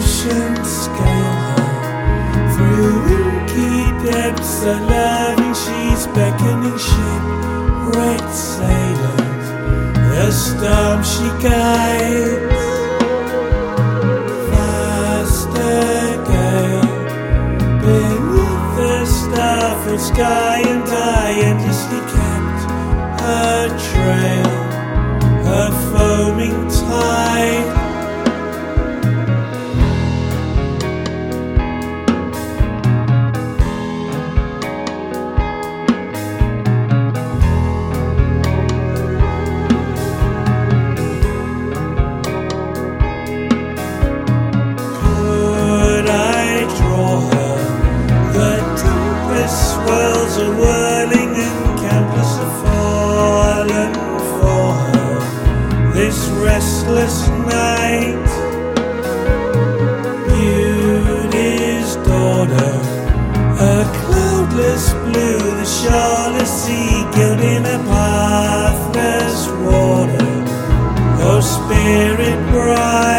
ocean scale her through inky depths of loving. She's beckoning shipwrecked sailors, the storm she guides. Faster gale beneath the starful sky, and I endlessly kept her trail, her foaming tide. Swirls are whirling and countless are fallen for her this restless night. Beauty's daughter, a cloudless blue, the shoreless sea, gilding a pathless water. Oh, spirit bright,